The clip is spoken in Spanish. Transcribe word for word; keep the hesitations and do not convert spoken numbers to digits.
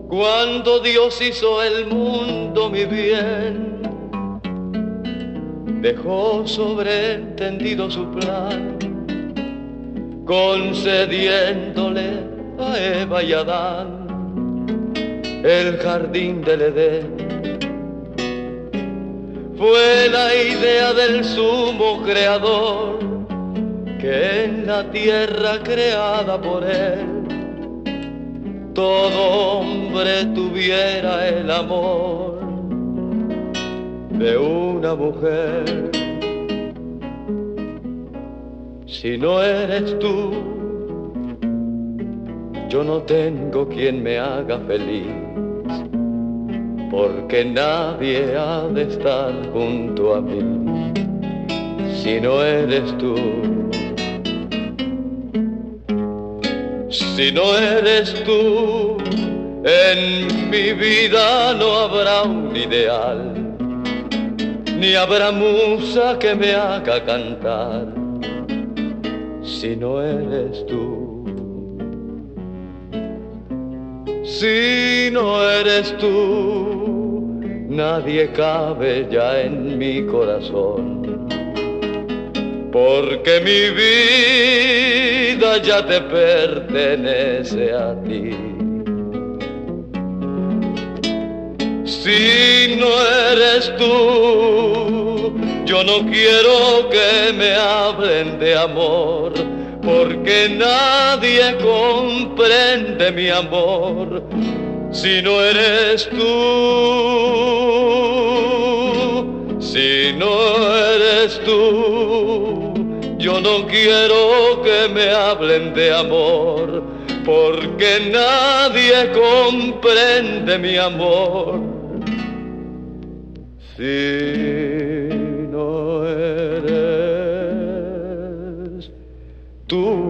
Cuando Dios hizo el mundo, mi bien, dejó sobreentendido su plan, concediéndole a Eva y Adán el jardín del Edén. Fue la idea del sumo creador que en la tierra creada por él todo hombre tuviera el amor de una mujer. Si no eres tú, yo no tengo quien me haga feliz, porque nadie ha de estar junto a mí. Si no eres tú, si no eres tú, en mi vida no habrá un ideal, ni habrá musa que me haga cantar. Si no eres tú, si no eres tú, nadie cabe ya en mi corazón, porque mi vida ya te pertenece a ti. Si no eres tú, yo no quiero que me hablen de amor, porque nadie comprende mi amor. Si no eres tú, si no eres tú, yo no quiero que me hablen de amor, porque nadie comprende mi amor. Si no eres tú.